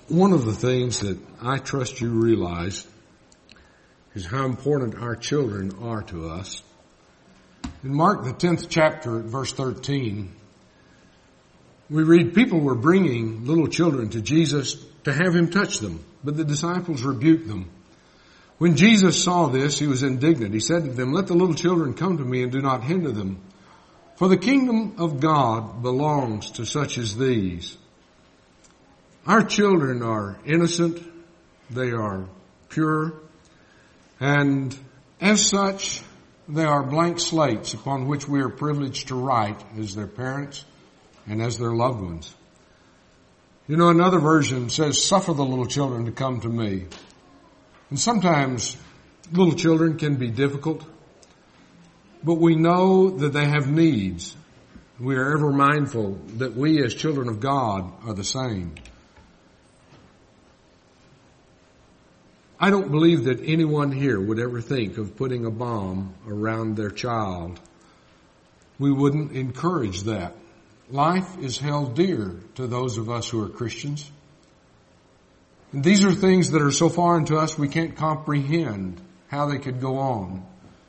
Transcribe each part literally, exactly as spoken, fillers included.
One of the things that I trust you realize is how important our children are to us. In Mark, the tenth chapter, at verse thirteen, we read, people were bringing little children to Jesus to have him touch them, but the disciples rebuked them. When Jesus saw this, he was indignant. He said to them, let the little children come to me and do not hinder them, for the kingdom of God belongs to such as these. Our children are innocent, they are pure, and as such, they are blank slates upon which we are privileged to write as their parents and as their loved ones. You know, another version says, suffer the little children to come to me. And sometimes little children can be difficult, but we know that they have needs. We are ever mindful that we as children of God are the same. I don't believe that anyone here would ever think of putting a bomb around their child. We wouldn't encourage that. Life is held dear to those of us who are Christians. And these are things that are so foreign to us we can't comprehend how they could go on.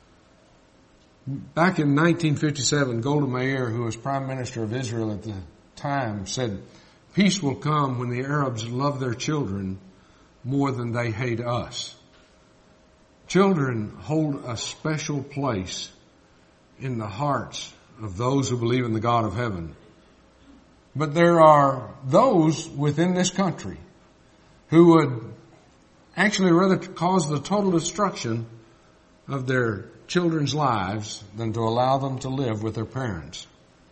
Back in nineteen fifty-seven, Golda Meir, who was Prime Minister of Israel at the time, said, peace will come when the Arabs love their children more than they hate us. Children hold a special place in the hearts of those who believe in the God of heaven. But there are those within this country who would actually rather cause the total destruction of their children's lives than to allow them to live with their parents.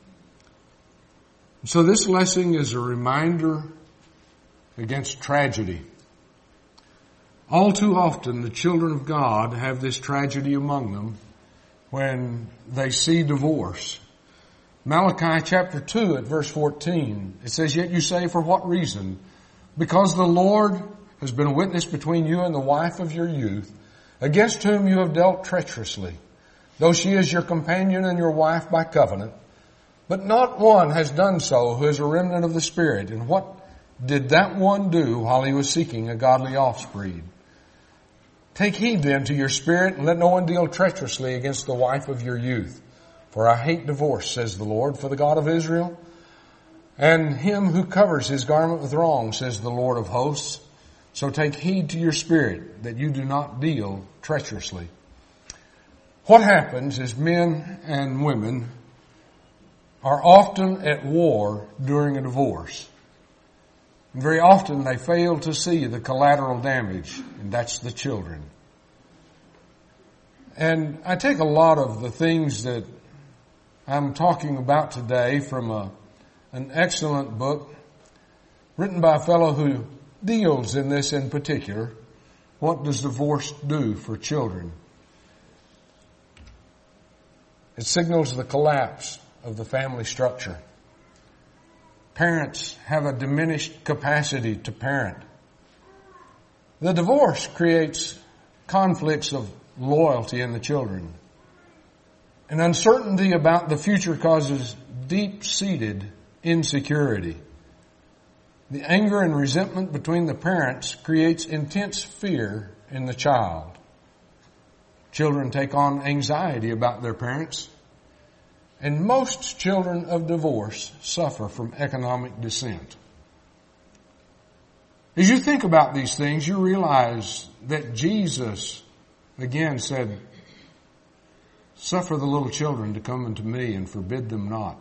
So this lesson is a reminder against tragedy. All too often, the children of God have this tragedy among them when they see divorce. Malachi chapter two at verse fourteen, it says, yet you say, for what reason? Because the Lord has been a witness between you and the wife of your youth, against whom you have dealt treacherously, though she is your companion and your wife by covenant. But not one has done so who is a remnant of the Spirit. And what did that one do while he was seeking a godly offspring? Take heed then to your spirit, and let no one deal treacherously against the wife of your youth. For I hate divorce, says the Lord, for the God of Israel, and him who covers his garment with wrong, says the Lord of hosts. So take heed to your spirit, that you do not deal treacherously. What happens is men and women are often at war during a divorce. And very often they fail to see the collateral damage, and that's the children. And I take a lot of the things that I'm talking about today from a, an excellent book written by a fellow who deals in this in particular. What does divorce do for children? It signals the collapse of the family structure. Parents have a diminished capacity to parent. The divorce creates conflicts of loyalty in the children. And uncertainty about the future causes deep-seated insecurity. The anger and resentment between the parents creates intense fear in the child. Children take on anxiety about their parents. And most children of divorce suffer from economic dissent. As you think about these things, you realize that Jesus, again, said, suffer the little children to come unto me and forbid them not.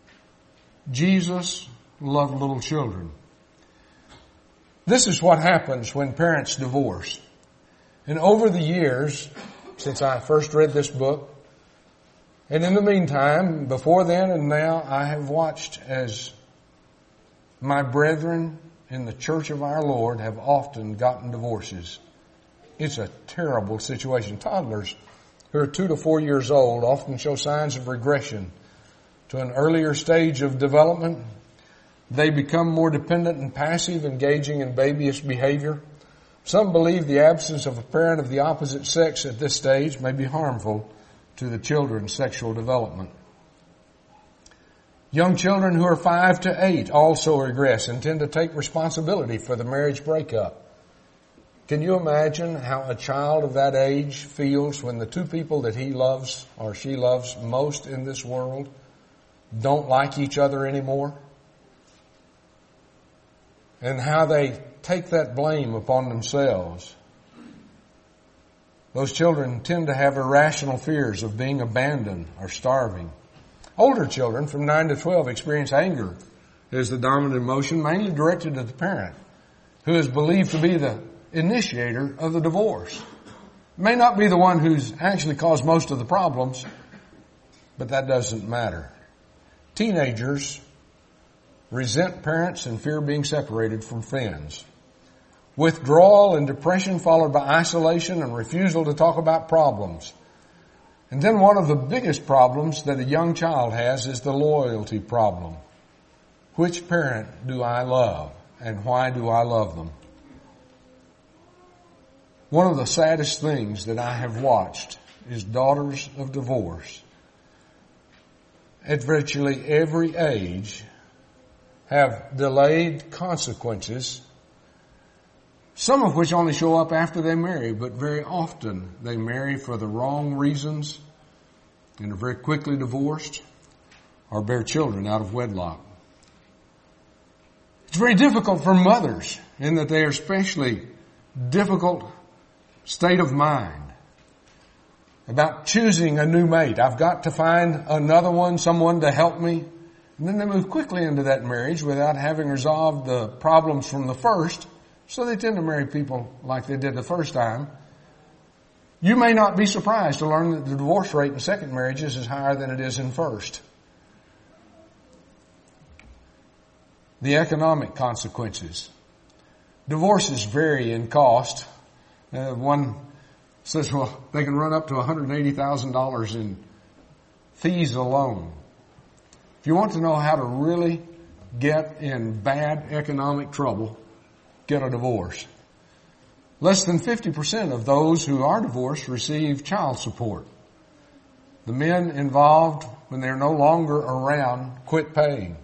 Jesus loved little children. This is what happens when parents divorce. And over the years, since I first read this book, and in the meantime, before then and now, I have watched as my brethren in the church of our Lord have often gotten divorces. It's a terrible situation. Toddlers who are two to four years old often show signs of regression to an earlier stage of development. They become more dependent and passive, engaging in babyish behavior. Some believe the absence of a parent of the opposite sex at this stage may be harmful to the children's sexual development. Young children who are five to eight also regress and tend to take responsibility for the marriage breakup. Can you imagine how a child of that age feels when the two people that he loves or she loves most in this world don't like each other anymore? And how they take that blame upon themselves. Those children tend to have irrational fears of being abandoned or starving. Older children from nine to twelve experience anger as the dominant emotion, mainly directed at the parent, who is believed to be the initiator of the divorce. May not be the one who's actually caused most of the problems, but that doesn't matter. Teenagers resent parents and fear being separated from friends. Withdrawal and depression followed by isolation and refusal to talk about problems. And then one of the biggest problems that a young child has is the loyalty problem. Which parent do I love, and why do I love them? One of the saddest things that I have watched is daughters of divorce at virtually every age have delayed consequences, some of which only show up after they marry, but very often they marry for the wrong reasons and are very quickly divorced or bear children out of wedlock. It's very difficult for mothers in that they are especially difficult state of mind about choosing a new mate. I've got to find another one, someone to help me. And then they move quickly into that marriage without having resolved the problems from the first. So they tend to marry people like they did the first time. You may not be surprised to learn that the divorce rate in second marriages is higher than it is in first. The economic consequences. Divorces vary in cost. Uh, one says, well, they can run up to one hundred eighty thousand dollars in fees alone. If you want to know how to really get in bad economic trouble, get a divorce. Less than fifty percent of those who are divorced receive child support. The men involved, when they're no longer around, quit paying.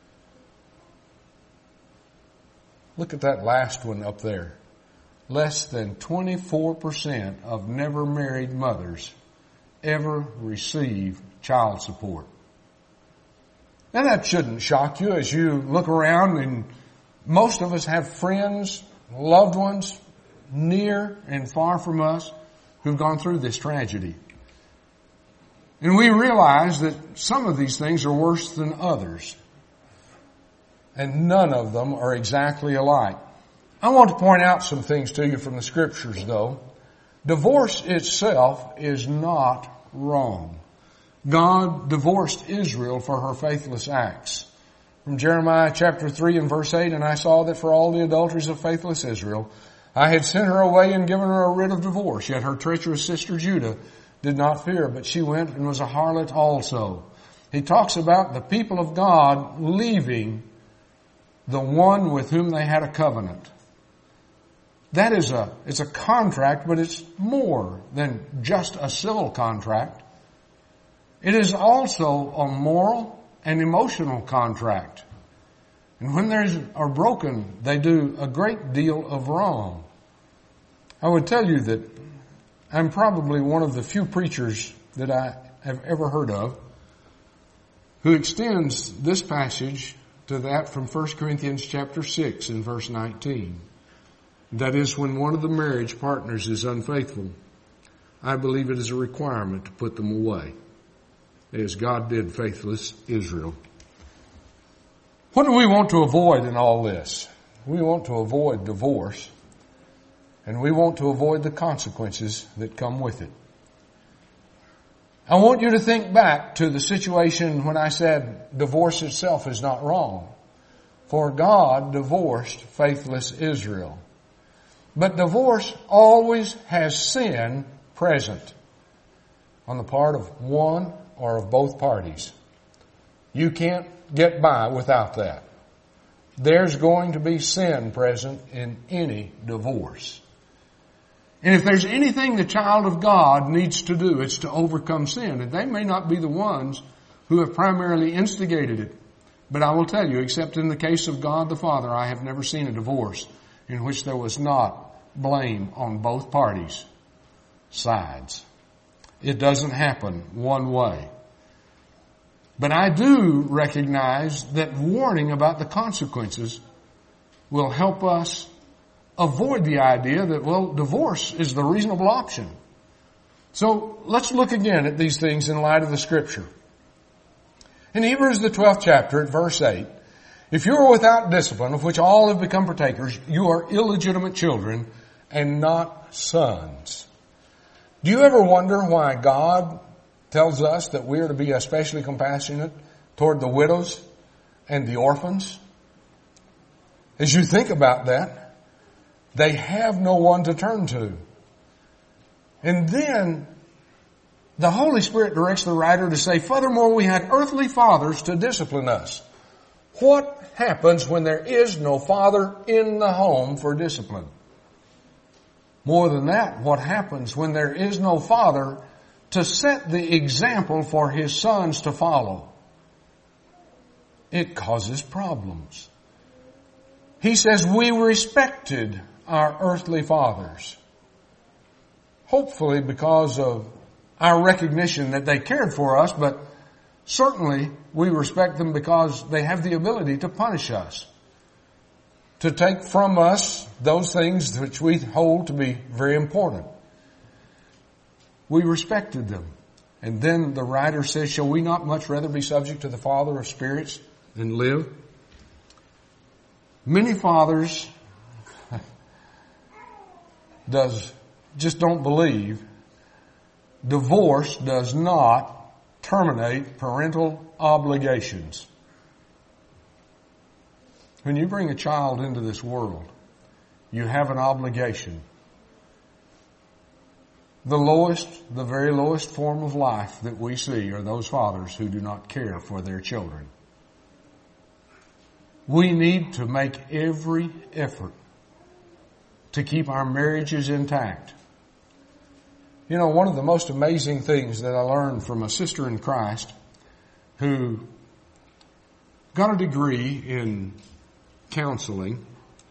Look at that last one up there. Less than twenty-four percent of never married mothers ever receive child support. Now that shouldn't shock you as you look around, and most of us have friends, loved ones, near and far from us, who've gone through this tragedy. And we realize that some of these things are worse than others. And none of them are exactly alike. I want to point out some things to you from the scriptures, though. Divorce itself is not wrong. God divorced Israel for her faithless acts. From Jeremiah chapter three and verse eight, and I saw that for all the adulteries of faithless Israel, I had sent her away and given her a writ of divorce. Yet her treacherous sister Judah did not fear, but she went and was a harlot also. He talks about the people of God leaving the one with whom they had a covenant. That is a, it's a contract, but it's more than just a civil contract. It is also a moral and emotional contract. And when they are broken, they do a great deal of wrong. I would tell you that I'm probably one of the few preachers that I have ever heard of who extends this passage to that from First Corinthians chapter six and verse nineteen. That is, when one of the marriage partners is unfaithful, I believe it is a requirement to put them away, as God did faithless Israel. What do we want to avoid in all this? We want to avoid divorce, and we want to avoid the consequences that come with it. I want you to think back to the situation when I said divorce itself is not wrong. For God divorced faithless Israel. But divorce always has sin present on the part of one or of both parties. You can't get by without that. There's going to be sin present in any divorce. And if there's anything the child of God needs to do, it's to overcome sin. And they may not be the ones who have primarily instigated it. But I will tell you, except in the case of God the Father, I have never seen a divorce in which there was not blame on both parties' sides. It doesn't happen one way. But I do recognize that warning about the consequences will help us avoid the idea that, well, divorce is the reasonable option. So let's look again at these things in light of the Scripture. In Hebrews, the twelfth chapter, at verse eight, if you are without discipline, of which all have become partakers, you are illegitimate children and not sons. Do you ever wonder why God tells us that we are to be especially compassionate toward the widows and the orphans? As you think about that, they have no one to turn to. And then the Holy Spirit directs the writer to say, furthermore, we had earthly fathers to discipline us. What happens when there is no father in the home for discipline? More than that, what happens when there is no father to set the example for his sons to follow? It causes problems. He says we respected our earthly fathers. Hopefully because of our recognition that they cared for us, but certainly we respect them because they have the ability to punish us, to take from us those things which we hold to be very important. We respected them. And then the writer says, shall we not much rather be subject to the Father of spirits and live? Many fathers does just don't believe divorce does not terminate parental obligations. When you bring a child into this world, you have an obligation. The lowest, the very lowest form of life that we see are those fathers who do not care for their children. We need to make every effort to keep our marriages intact. You know, one of the most amazing things that I learned from a sister in Christ who got a degree in counseling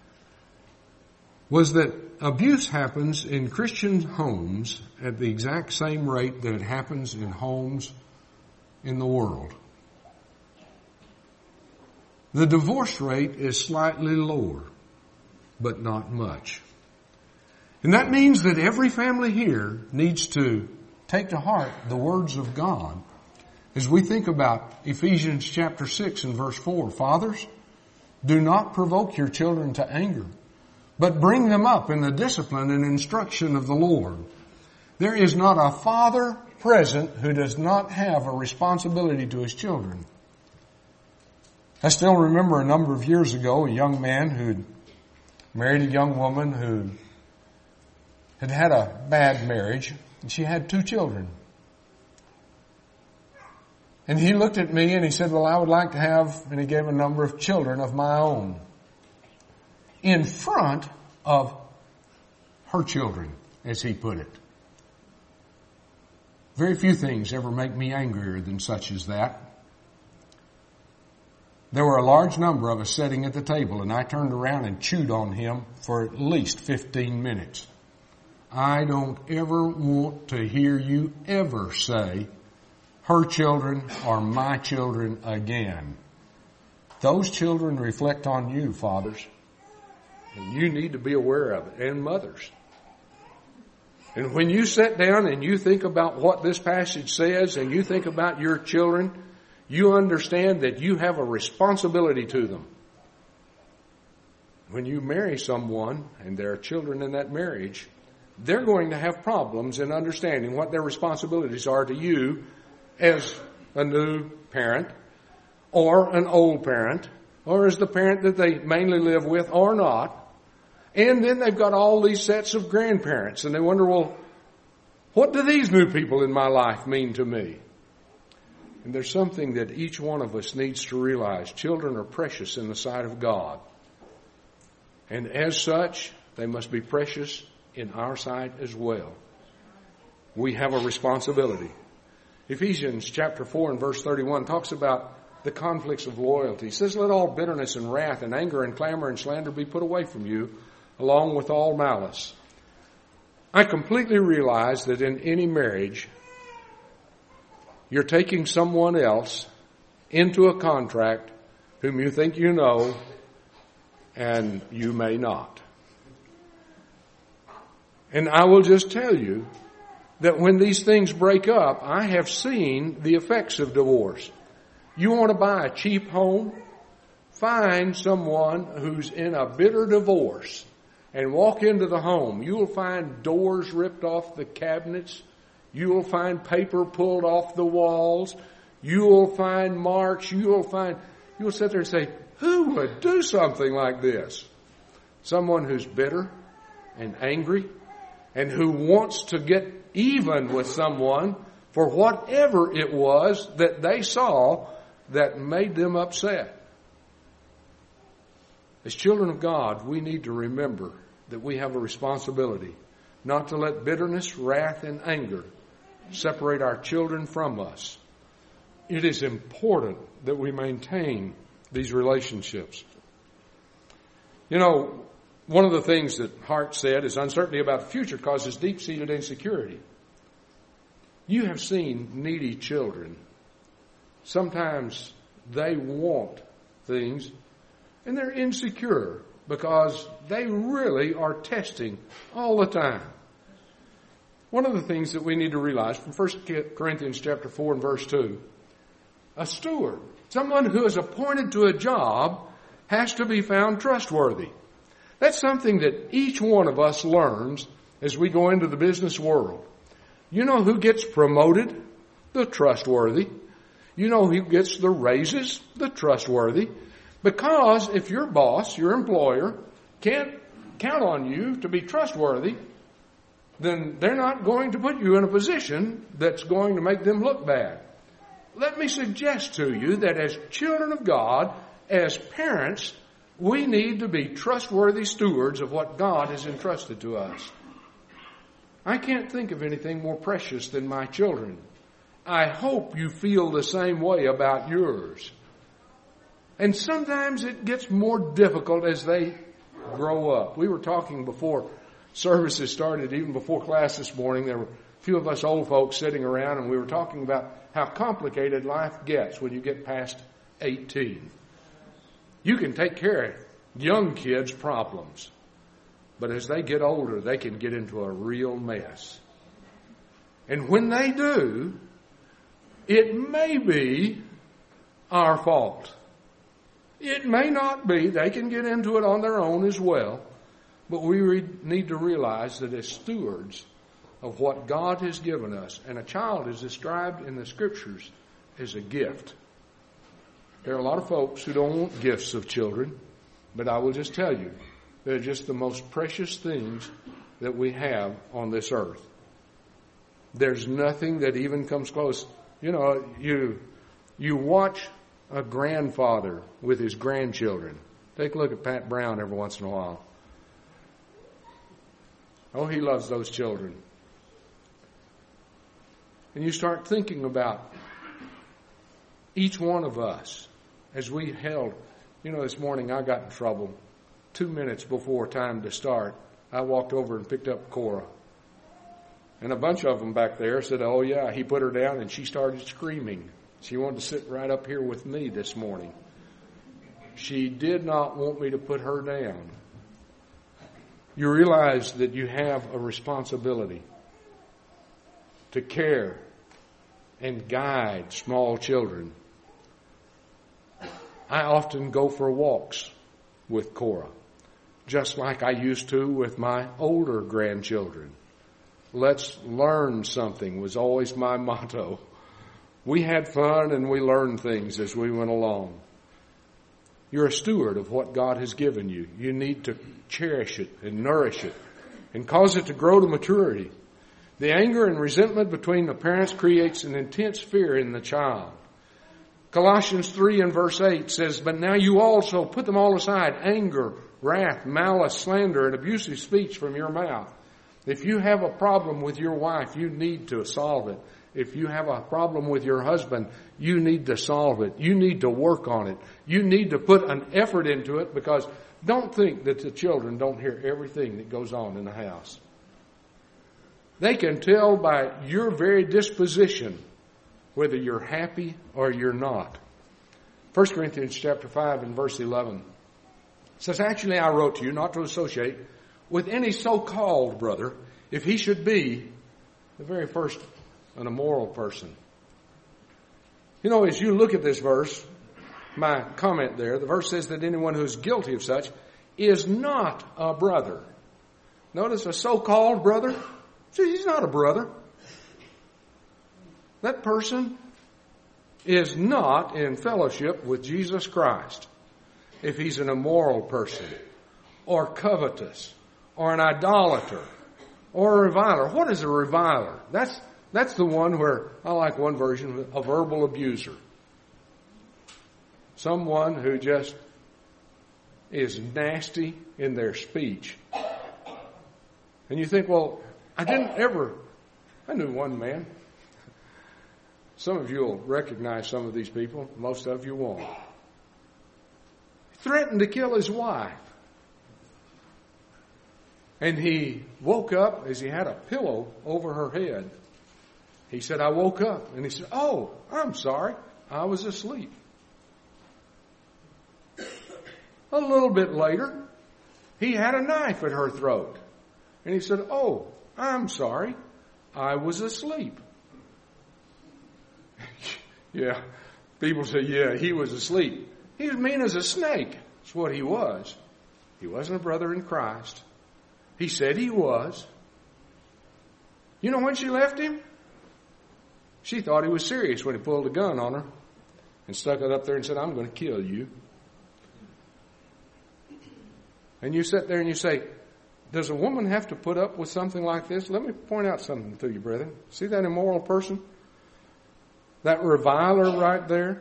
was that abuse happens in Christian homes at the exact same rate that it happens in homes in the world. The divorce rate is slightly lower, but not much. And that means that every family here needs to take to heart the words of God as we think about Ephesians chapter six and verse four. Fathers, do not provoke your children to anger, but bring them up in the discipline and instruction of the Lord. There is not a father present who does not have a responsibility to his children. I still remember a number of years ago a young man who'd married a young woman who had had a bad marriage, and she had two children. And he looked at me and he said, well, I would like to have, and he gave a number of children of my own in front of her children, as he put it. Very few things ever make me angrier than such as that. There were a large number of us sitting at the table, and I turned around and chewed on him for at least fifteen minutes. I don't ever want to hear you ever say, her children are my children again. Those children reflect on you, fathers. And you need to be aware of it, and mothers. And when you sit down and you think about what this passage says, and you think about your children, you understand that you have a responsibility to them. When you marry someone, and there are children in that marriage, they're going to have problems in understanding what their responsibilities are to you as a new parent, or an old parent, or as the parent that they mainly live with or not. And then they've got all these sets of grandparents, and they wonder, well, what do these new people in my life mean to me? And there's something that each one of us needs to realize. Children are precious in the sight of God. And as such, they must be precious in our sight as well. We have a responsibility. Ephesians chapter four and verse thirty-one talks about the conflicts of loyalty. He says, let all bitterness and wrath and anger and clamor and slander be put away from you, along with all malice. I completely realize that in any marriage, you're taking someone else into a contract whom you think you know, and you may not. And I will just tell you that when these things break up, I have seen the effects of divorce. You want to buy a cheap home? Find someone who's in a bitter divorce and walk into the home. You will find doors ripped off the cabinets. You will find paper pulled off the walls. You will find marks. You will find, you will sit there and say, who would do something like this? Someone who's bitter and angry and who wants to get even with someone for whatever it was that they saw that made them upset. As children of God, we need to remember that we have a responsibility not to let bitterness, wrath, and anger separate our children from us. It is important that we maintain these relationships. You know, one of the things that Hart said is uncertainty about the future causes deep-seated insecurity. You have seen needy children. Sometimes they want things and they're insecure because they really are testing all the time. One of the things that we need to realize from First Corinthians chapter four and verse two, a steward, someone who is appointed to a job, has to be found trustworthy. That's something that each one of us learns as we go into the business world. You know who gets promoted? The trustworthy. You know who gets the raises? The trustworthy. Because if your boss, your employer, can't count on you to be trustworthy, then they're not going to put you in a position that's going to make them look bad. Let me suggest to you that as children of God, as parents, we need to be trustworthy stewards of what God has entrusted to us. I can't think of anything more precious than my children. I hope you feel the same way about yours. And sometimes it gets more difficult as they grow up. We were talking before services started, even before class this morning. There were a few of us old folks sitting around, and we were talking about how complicated life gets when you get past eighteen. You can take care of young kids' problems, but as they get older, they can get into a real mess. And when they do, it may be our fault. It may not be. They can get into it on their own as well. But we re- need to realize that as stewards of what God has given us, and a child is described in the Scriptures as a gift. There are a lot of folks who don't want gifts of children, but I will just tell you, they're just the most precious things that we have on this earth. There's nothing that even comes close. You know, you you watch a grandfather with his grandchildren. Take a look at Pat Brown every once in a while. Oh, he loves those children. And you start thinking about each one of us as we held. You know, this morning I got in trouble. Two minutes before time to start, I walked over and picked up Cora. And a bunch of them back there said, oh yeah, he put her down and she started screaming. She wanted to sit right up here with me this morning. She did not want me to put her down. You realize that you have a responsibility to care and guide small children. I often go for walks with Cora, just like I used to with my older grandchildren. Let's learn something was always my motto. We had fun and we learned things as we went along. You're a steward of what God has given you. You need to cherish it and nourish it and cause it to grow to maturity. The anger and resentment between the parents creates an intense fear in the child. Colossians three and verse eight says, but now you also put them all aside, anger, wrath, malice, slander, and abusive speech from your mouth. If you have a problem with your wife, you need to solve it If you have a problem with your husband, you need to solve it. You need to work on it. You need to put an effort into it, because don't think that the children don't hear everything that goes on in the house. They can tell by your very disposition whether you're happy or you're not. First Corinthians chapter five and verse eleven says, actually I wrote to you not to associate with any so-called brother if he should be the very first an immoral person. You know, as you look at this verse, my comment there, the verse says that anyone who is guilty of such is not a brother. Notice a so-called brother. See, he's not a brother. That person is not in fellowship with Jesus Christ if he's an immoral person, or covetous, or an idolater, or a reviler. What is a reviler? That's that's the one where, I like one version, a verbal abuser. Someone who just is nasty in their speech. And you think, well, I didn't ever, I knew one man. Some of you will recognize some of these people. Most of you won't. He threatened to kill his wife. And he woke up as he had a pillow over her head. He said, I woke up. And he said, oh, I'm sorry. I was asleep. A little bit later, he had a knife at her throat. And he said, oh, I'm sorry. I was asleep. Yeah, people say, yeah, he was asleep. He was mean as a snake. That's what he was. He wasn't a brother in Christ. He said he was. You know when she left him? She thought he was serious when he pulled a gun on her and stuck it up there and said, I'm going to kill you. And you sit there and you say, does a woman have to put up with something like this? Let me point out something to you, brethren. See that immoral person? That reviler right there?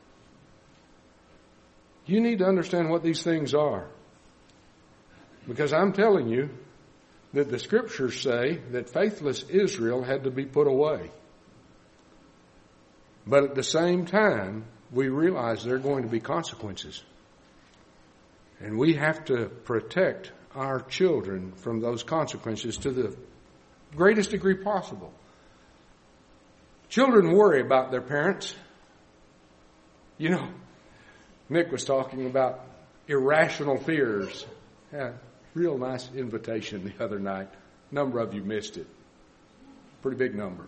You need to understand what these things are. Because I'm telling you that the scriptures say that faithless Israel had to be put away. But at the same time, we realize there are going to be consequences. And we have to protect our children from those consequences to the greatest degree possible. Children worry about their parents. You know, Nick was talking about irrational fears. Yeah, real nice invitation the other night. A number of you missed it. Pretty big number.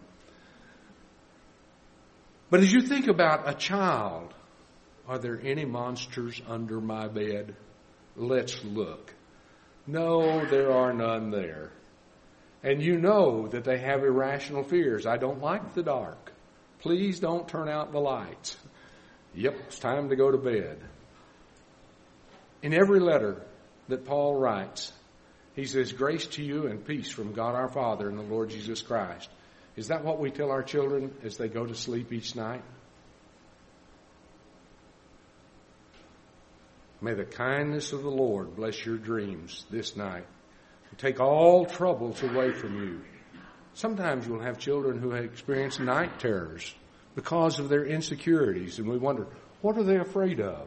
But as you think about a child, are there any monsters under my bed? Let's look. No, there are none there. And you know that they have irrational fears. I don't like the dark. Please don't turn out the lights. Yep, it's time to go to bed. In every letter that Paul writes, he says, grace to you and peace from God our Father and the Lord Jesus Christ. Is that what we tell our children as they go to sleep each night? May the kindness of the Lord bless your dreams this night. Take all troubles away from you. Sometimes you'll have children who have experienced night terrors because of their insecurities, and we wonder, what are they afraid of?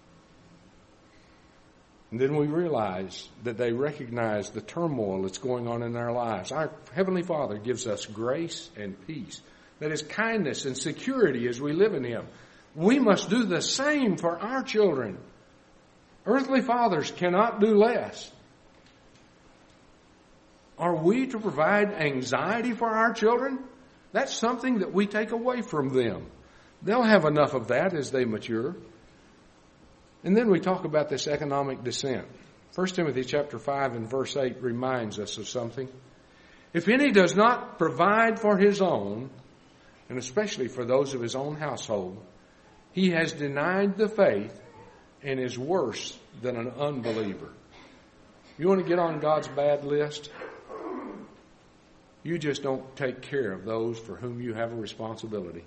And then we realize that they recognize the turmoil that's going on in their lives. Our Heavenly Father gives us grace and peace. That is kindness and security as we live in Him. We must do the same for our children. Earthly fathers cannot do less. Are we to provide anxiety for our children? That's something that we take away from them. They'll have enough of that as they mature. And then we talk about this economic descent. First Timothy chapter five and verse eight reminds us of something. If any does not provide for his own, and especially for those of his own household, he has denied the faith and is worse than an unbeliever. You want to get on God's bad list? You just don't take care of those for whom you have a responsibility.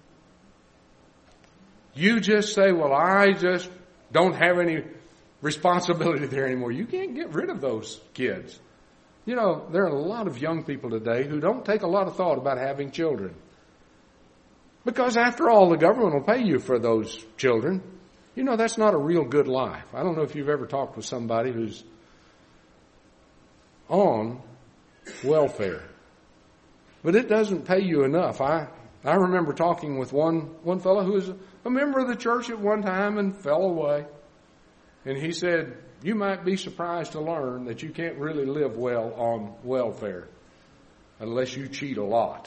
You just say, well, I just don't have any responsibility there anymore. You can't get rid of those kids. You know, there are a lot of young people today who don't take a lot of thought about having children. Because after all, the government will pay you for those children. You know, that's not a real good life. I don't know if you've ever talked with somebody who's on welfare. But it doesn't pay you enough. I, I remember talking with one, one fellow who was a member of the church at one time and fell away. And he said, you might be surprised to learn that you can't really live well on welfare unless you cheat a lot.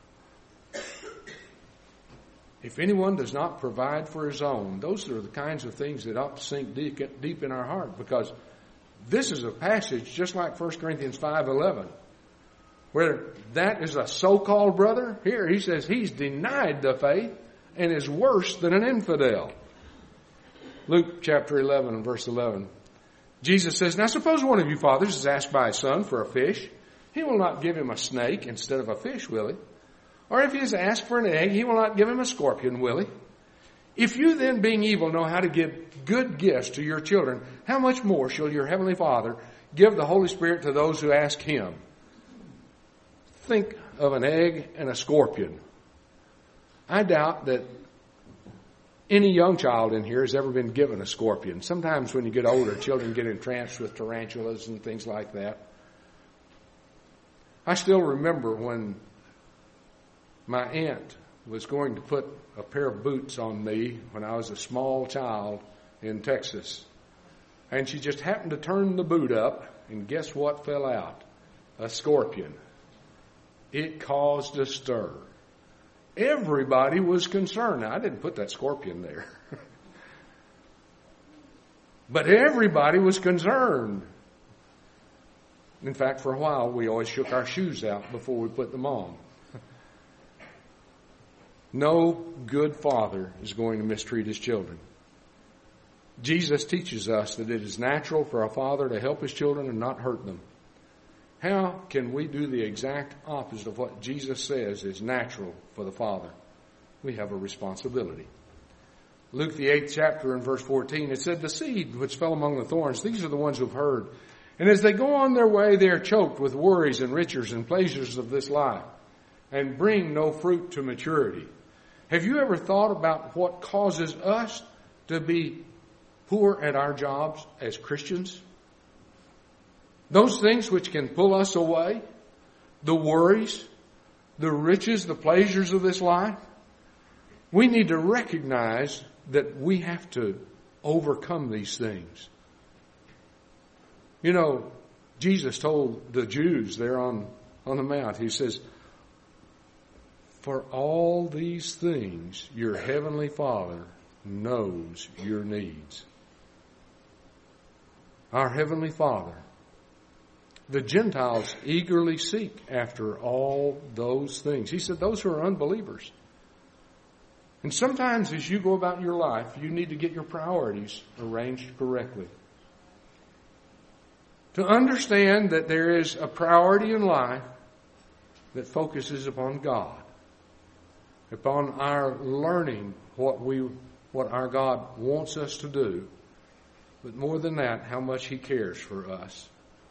If anyone does not provide for his own, those are the kinds of things that ought to sink deep, deep in our heart, because this is a passage just like First Corinthians five eleven, where that is a so-called brother. Here he says he's denied the faith and is worse than an infidel. Luke chapter eleven and verse eleven. Jesus says, now suppose one of you fathers is asked by his son for a fish. He will not give him a snake instead of a fish, will he? Or if he is asked for an egg, he will not give him a scorpion, will he? If you then, being evil, know how to give good gifts to your children, how much more shall your heavenly Father give the Holy Spirit to those who ask him? Think of an egg and a scorpion. I doubt that any young child in here has ever been given a scorpion. Sometimes when you get older, children get entranced with tarantulas and things like that. I still remember when my aunt was going to put a pair of boots on me when I was a small child in Texas. And she just happened to turn the boot up, and guess what fell out? A scorpion. It caused a stir. Everybody was concerned. Now, I didn't put that scorpion there. But everybody was concerned. In fact, for a while, we always shook our shoes out before we put them on. No good father is going to mistreat his children. Jesus teaches us that it is natural for a father to help his children and not hurt them. How can we do the exact opposite of what Jesus says is natural for the father? We have a responsibility. Luke the eighth chapter and verse fourteen, it said, the seed which fell among the thorns, these are the ones who've heard. And as they go on their way, they are choked with worries and riches and pleasures of this life, and bring no fruit to maturity. Have you ever thought about what causes us to be poor at our jobs as Christians? Those things which can pull us away, the worries, the riches, the pleasures of this life, we need to recognize that we have to overcome these things. You know, Jesus told the Jews there on, on the mount, he says, for all these things, your heavenly Father knows your needs. Our heavenly Father. The Gentiles eagerly seek after all those things. He said those who are unbelievers. And sometimes as you go about your life, you need to get your priorities arranged correctly. To understand that there is a priority in life that focuses upon God, upon our learning what we, what our God wants us to do, but more than that, how much He cares for us.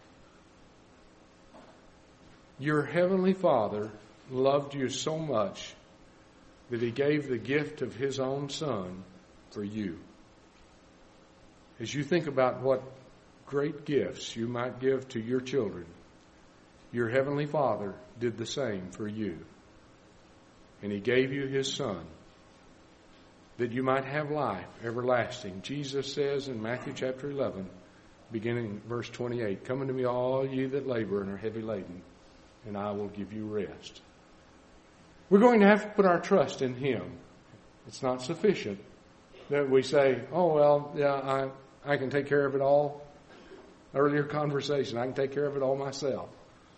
Your heavenly Father loved you so much that He gave the gift of His own Son for you. As you think about what great gifts you might give to your children, your heavenly Father did the same for you. And He gave you His Son that you might have life everlasting. Jesus says in Matthew chapter eleven, beginning verse twenty-eight, come unto me all ye that labor and are heavy laden, and I will give you rest. We're going to have to put our trust in Him. It's not sufficient that we say, oh, well, yeah, I, I can take care of it all. Earlier conversation, I can take care of it all myself.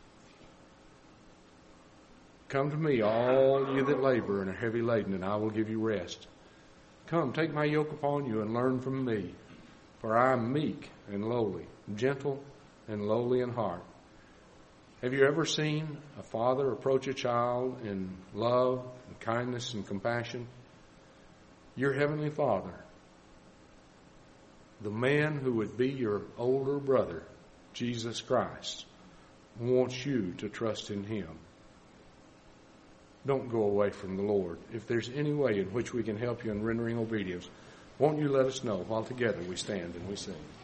Come to me, all you that labor and are heavy laden, and I will give you rest. Come, take my yoke upon you and learn from me, for I am meek and lowly, gentle and lowly in heart. Have you ever seen a father approach a child in love and kindness and compassion? Your heavenly Father, the man who would be your older brother, Jesus Christ, wants you to trust in Him. don't go away from the Lord. If there's any way in which we can help you in rendering obedience, won't you let us know while together we stand and we sing.